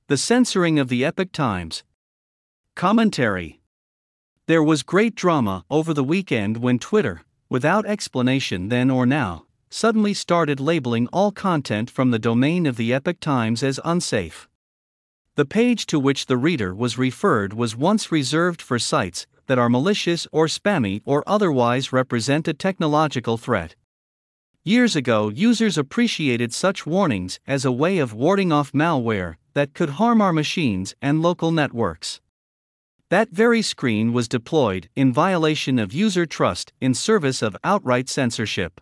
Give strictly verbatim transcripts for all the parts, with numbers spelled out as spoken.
The censoring of the Epoch Times. Commentary. There was great drama over the weekend when Twitter, without explanation then or now, suddenly started labeling all content from the domain of the Epoch Times as unsafe. The page to which the reader was referred was once reserved for sites that are malicious or spammy or otherwise represent a technological threat. Years ago, users appreciated such warnings as a way of warding off malware that could harm our machines and local networks. That very screen was deployed in violation of user trust in service of outright censorship.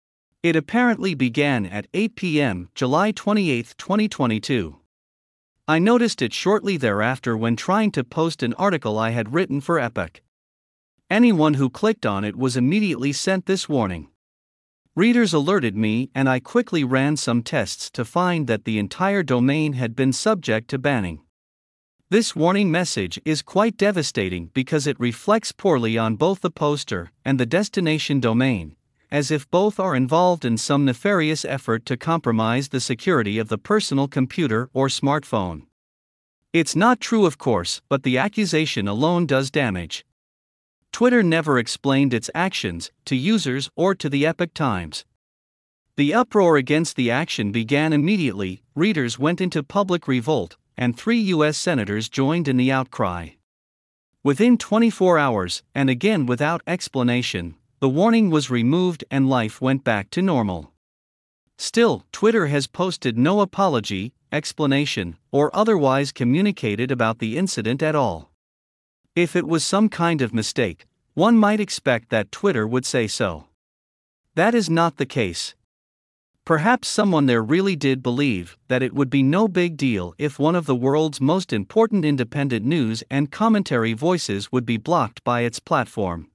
It apparently began at eight p m July twenty-eighth, twenty twenty-two. I noticed it shortly thereafter when trying to post an article I had written for Epoch. Anyone who clicked on it was immediately sent this warning. Readers alerted me, and I quickly ran some tests to find that the entire domain had been subject to banning. This warning message is quite devastating because it reflects poorly on both the poster and the destination domain, as if both are involved in some nefarious effort to compromise the security of the personal computer or smartphone. It's not true, of course, but the accusation alone does damage. Twitter never explained its actions to users or to the Epoch Times. The uproar against the action began immediately. Readers went into public revolt, and three U S senators joined in the outcry. Within twenty-four hours, and again without explanation, the warning was removed and life went back to normal. Still, Twitter has posted no apology, explanation, or otherwise communicated about the incident at all. If it was some kind of mistake, one might expect that Twitter would say so. That is not the case. Perhaps someone there really did believe that it would be no big deal if one of the world's most important independent news and commentary voices would be blocked by its platform.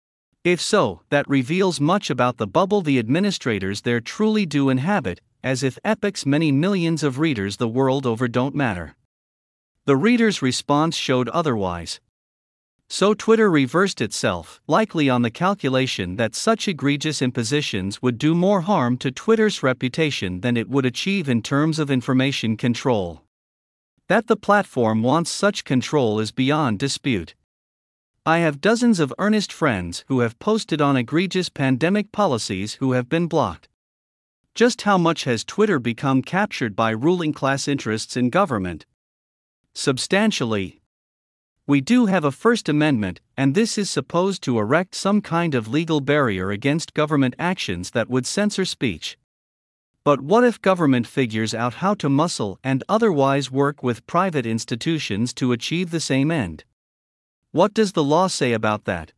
If so, that reveals much about the bubble the administrators there truly do inhabit, as if Epoch's many millions of readers the world over don't matter. The readers' response showed otherwise. So Twitter reversed itself, likely on the calculation that such egregious impositions would do more harm to Twitter's reputation than it would achieve in terms of information control. That the platform wants such control is beyond dispute. I have dozens of earnest friends who have posted on egregious pandemic policies who have been blocked. Just how much has Twitter become captured by ruling class interests in government? Substantially. We do have a First Amendment, and this is supposed to erect some kind of legal barrier against government actions that would censor speech. But what if government figures out how to muscle and otherwise work with private institutions to achieve the same end? What does the law say about that?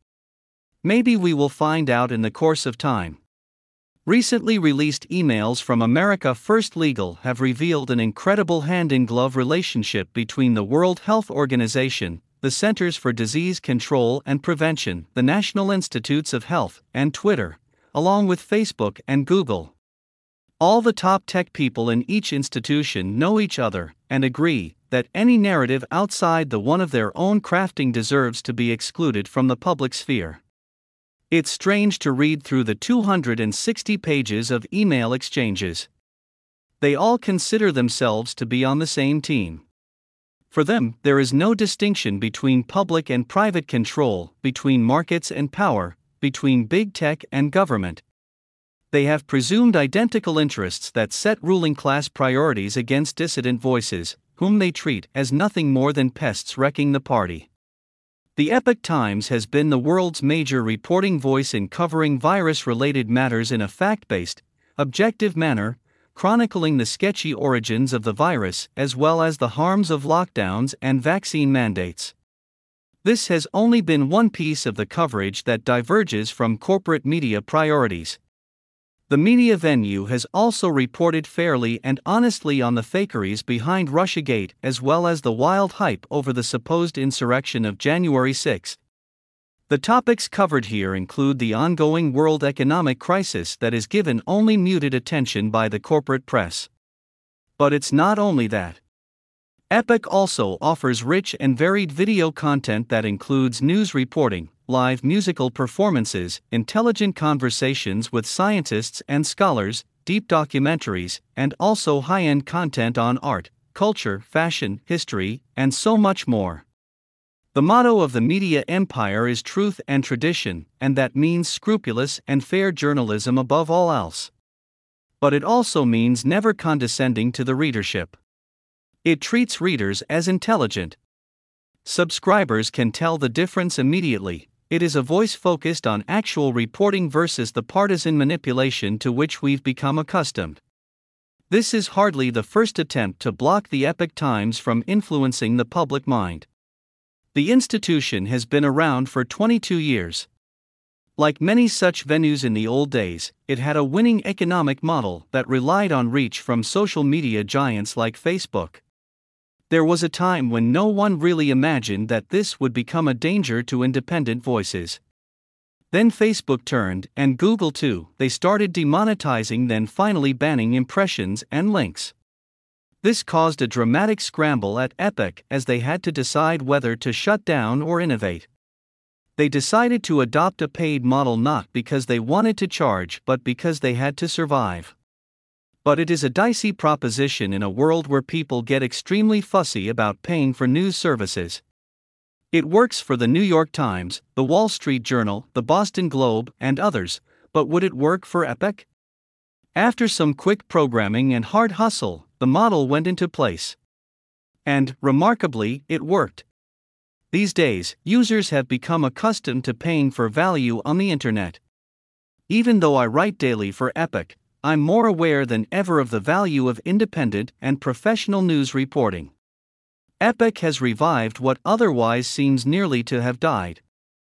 Maybe we will find out in the course of time. Recently released emails from America First Legal have revealed an incredible hand-in-glove relationship between the World Health Organization, the Centers for Disease Control and Prevention, the National Institutes of Health, and Twitter, along with Facebook and Google. All the top tech people in each institution know each other and agree that any narrative outside the one of their own crafting deserves to be excluded from the public sphere. It's strange to read through the two hundred sixty pages of email exchanges. They all consider themselves to be on the same team. For them, there is no distinction between public and private control, between markets and power, between big tech and government. They have presumed identical interests that set ruling class priorities against dissident voices, whom they treat as nothing more than pests wrecking the party. The Epoch Times has been the world's major reporting voice in covering virus-related matters in a fact-based, objective manner, chronicling the sketchy origins of the virus as well as the harms of lockdowns and vaccine mandates. This has only been one piece of the coverage that diverges from corporate media priorities. The media venue has also reported fairly and honestly on the fakeries behind Russiagate as well as the wild hype over the supposed insurrection of January sixth. The topics covered here include the ongoing world economic crisis that is given only muted attention by the corporate press. But it's not only that. Epoch also offers rich and varied video content that includes news reporting, live musical performances, intelligent conversations with scientists and scholars, deep documentaries, and also high-end content on art, culture, fashion, history, and so much more. The motto of the media empire is truth and tradition, and that means scrupulous and fair journalism above all else. But it also means never condescending to the readership. It treats readers as intelligent. Subscribers can tell the difference immediately. It is a voice focused on actual reporting versus the partisan manipulation to which we've become accustomed. This is hardly the first attempt to block the Epoch Times from influencing the public mind. The institution has been around for twenty-two years. Like many such venues in the old days, it had a winning economic model that relied on reach from social media giants like Facebook. There was a time when no one really imagined that this would become a danger to independent voices. Then Facebook turned, and Google too. They started demonetizing, then finally banning impressions and links. This caused a dramatic scramble at Epoch as they had to decide whether to shut down or innovate. They decided to adopt a paid model not because they wanted to charge but because they had to survive. But it is a dicey proposition in a world where people get extremely fussy about paying for news services. It works for the New York Times, the Wall Street Journal, the Boston Globe, and others, but would it work for Epoch? After some quick programming and hard hustle, the model went into place. And, remarkably, it worked. These days, users have become accustomed to paying for value on the internet. Even though I write daily for Epoch, I'm more aware than ever of the value of independent and professional news reporting. Epoch has revived what otherwise seems nearly to have died.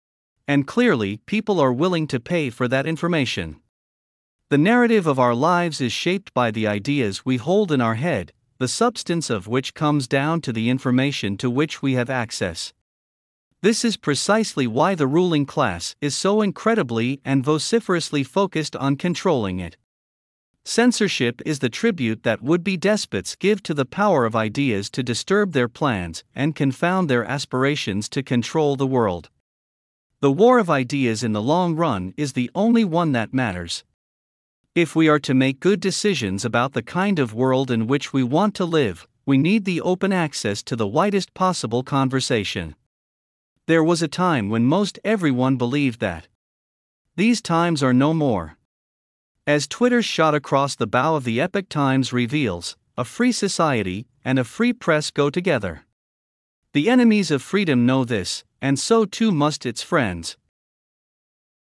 And clearly, people are willing to pay for that information. The narrative of our lives is shaped by the ideas we hold in our head, the substance of which comes down to the information to which we have access. This is precisely why the ruling class is so incredibly and vociferously focused on controlling it. Censorship is the tribute that would-be despots give to the power of ideas to disturb their plans and confound their aspirations to control the world. The war of ideas in the long run is the only one that matters. If we are to make good decisions about the kind of world in which we want to live, we need the open access to the widest possible conversation. There was a time when most everyone believed that. These times are no more. As Twitter shot across the bow of the Epoch Times reveals, a free society and a free press go together. The enemies of freedom know this, and so too must its friends,